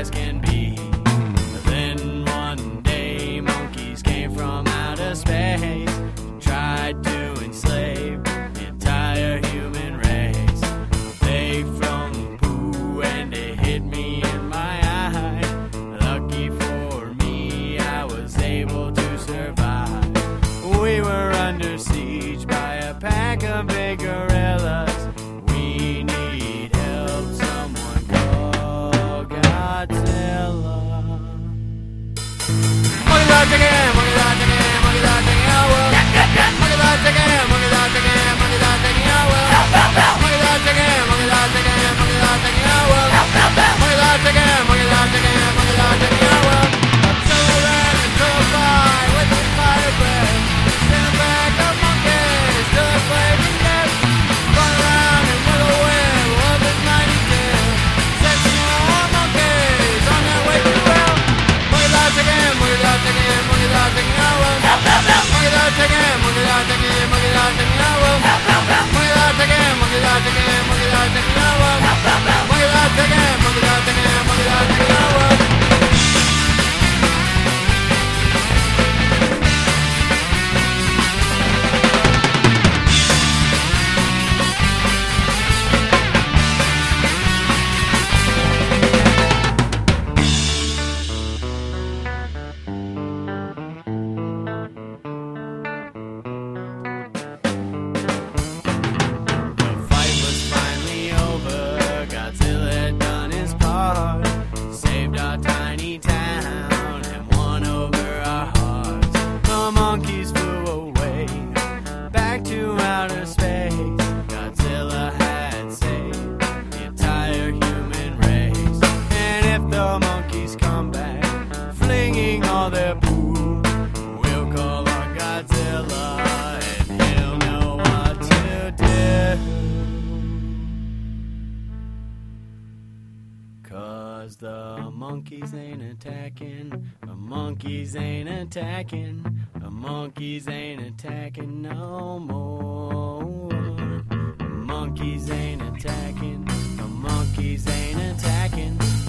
as can be. Then one day monkeys came from outer space, tried to enslave the entire human race. They from poo and they hit me in my eye. Lucky for me, I was able to survive. We were under siege by a pack of big gorillas. We need help, someone call Godzilla. Monkey dog chicken, monkey dog chicken, monkey dog chicken, I will. Monkey dog chicken, monkey dog chicken, monkey dog chicken, I will. Monkey dog chicken, monkey dog chicken, monkey dog chicken, I will. Monkey dog chicken, monkey dog chicken, monkey dog chicken, I will. So red and so fine with the fire breath. Send a pack of monkeys to the flaming death. Run around and with a web of his mighty tail. Send some more monkeys on their way to hell. Monkey dog chicken, monkey dog chicken, monkey dog chicken, I will. Monkey dog chicken, monkey dog chicken, monkey dog chicken, I will. Monkey dog chicken, monkey dog chicken, monkey dog chicken, I will. Monkey dog chicken, monkey dog chicken, monkey dog chicken, I will. The monkeys ain't attacking, the monkeys ain't attacking, the monkeys ain't attacking no more. The monkeys ain't attacking, the monkeys ain't attacking.